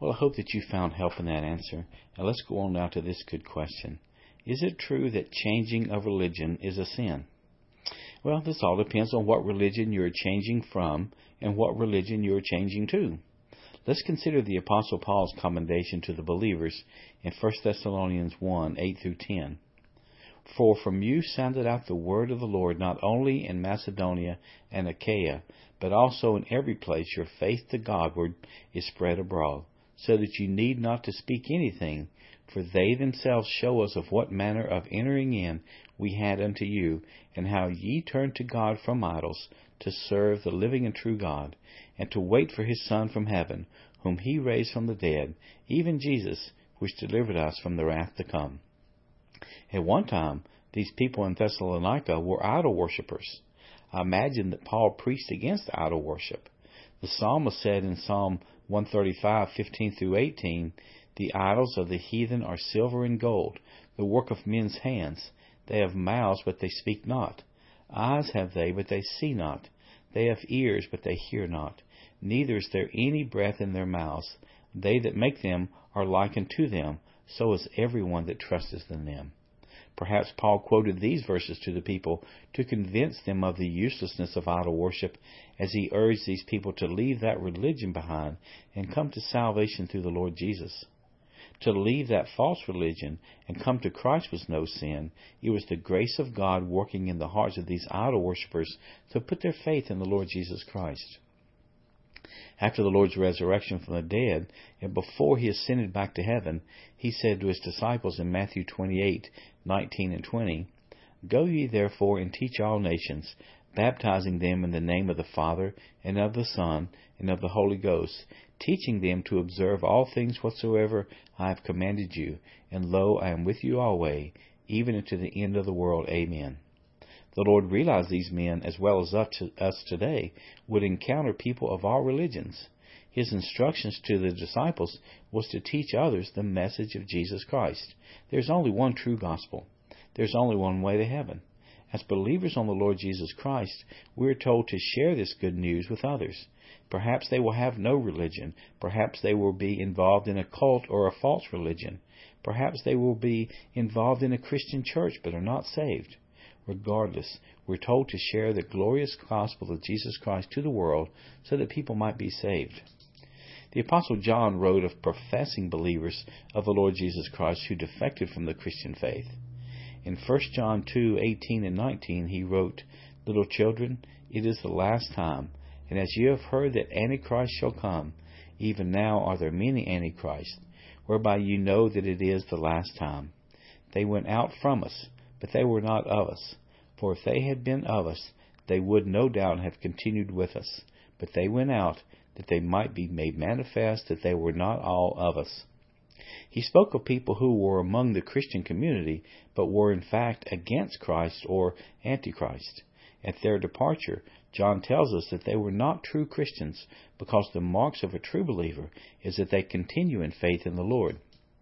Well, I hope that you found help in that answer. And let's go on now to this good question. Is it true that changing of religion is a sin? Well, this all depends on what religion you're changing from and what religion you're changing to. Let's consider the Apostle Paul's commendation to the believers in 1 Thessalonians 1, 8 through 10. For from you sounded out the word of the Lord not only in Macedonia and Achaia, but also in every place your faith to Godward is spread abroad, so that you need not to speak anything, for they themselves show us of what manner of entering in we had unto you, and how ye turned to God from idols, to serve the living and true God, and to wait for his Son from heaven, whom he raised from the dead, even Jesus, which delivered us from the wrath to come. At one time, these people in Thessalonica were idol worshippers. I imagine that Paul preached against idol worship. The psalmist said in Psalm 135, 15 through 18, the idols of the heathen are silver and gold, the work of men's hands. They have mouths, but they speak not. Eyes have they, but they see not. They have ears, but they hear not. Neither is there any breath in their mouths. They that make them are like unto them, so is every one that trusteth in them. Perhaps Paul quoted these verses to the people to convince them of the uselessness of idol worship, as he urged these people to leave that religion behind and come to salvation through the Lord Jesus. To leave that false religion and come to Christ was no sin. It was the grace of God working in the hearts of these idol worshippers to put their faith in the Lord Jesus Christ. After the Lord's resurrection from the dead, and before he ascended back to heaven, he said to his disciples in Matthew 28, 19 and 20, Go ye therefore and teach all nations, baptizing them in the name of the Father, and of the Son, and of the Holy Ghost, teaching them to observe all things whatsoever I have commanded you. And lo, I am with you always, even unto the end of the world. Amen. The Lord realized these men, as well as us today, would encounter people of all religions. His instructions to the disciples was to teach others the message of Jesus Christ. There's only one true gospel. There's only one way to heaven. As believers on the Lord Jesus Christ, we are told to share this good news with others. Perhaps they will have no religion. Perhaps they will be involved in a cult or a false religion. Perhaps they will be involved in a Christian church but are not saved. Regardless, we're told to share the glorious gospel of Jesus Christ to the world so that people might be saved. The Apostle John wrote of professing believers of the Lord Jesus Christ who defected from the Christian faith. In 1 John 2, 18 and 19, he wrote, Little children, it is the last time, and as you have heard that Antichrist shall come, even now are there many Antichrists, whereby you know that it is the last time. They went out from us, but they were not of us. For if they had been of us, they would no doubt have continued with us. But they went out, that they might be made manifest that they were not all of us. He spoke of people who were among the Christian community, but were in fact against Christ or Antichrist. At their departure, John tells us that they were not true Christians, because the marks of a true believer is that they continue in faith in the Lord.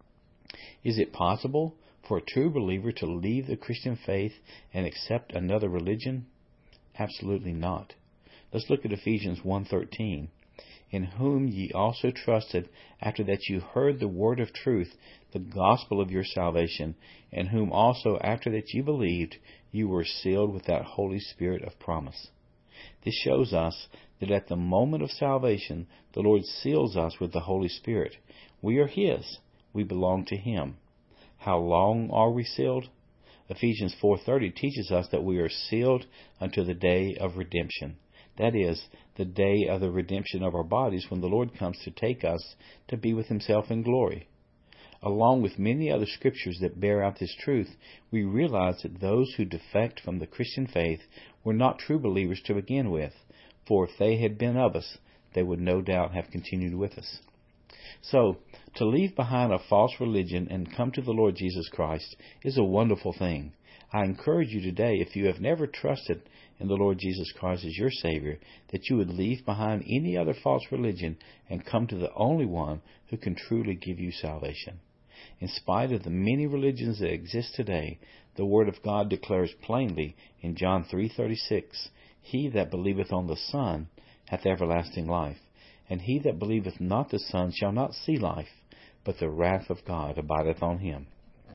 Is it possible for a true believer to leave the Christian faith and accept another religion? Absolutely not. Let's look at Ephesians 1:13. In whom ye also trusted, after that you heard the word of truth, the gospel of your salvation, in whom also after that you believed, you were sealed with that Holy Spirit of promise. This shows us that at the moment of salvation, the Lord seals us with the Holy Spirit. We are His. We belong to Him. How long are we sealed? Ephesians 4:30 teaches us that we are sealed unto the day of redemption. That is, the day of the redemption of our bodies, when the Lord comes to take us to be with Himself in glory. Along with many other scriptures that bear out this truth, we realize that those who defect from the Christian faith were not true believers to begin with, for if they had been of us, they would no doubt have continued with us. So, to leave behind a false religion and come to the Lord Jesus Christ is a wonderful thing. I encourage you today, if you have never trusted in the Lord Jesus Christ as your Savior, that you would leave behind any other false religion and come to the only one who can truly give you salvation. In spite of the many religions that exist today, the Word of God declares plainly in John 3:36, He that believeth on the Son hath everlasting life, And he that believeth not the Son shall not see life, but the wrath of God abideth on him.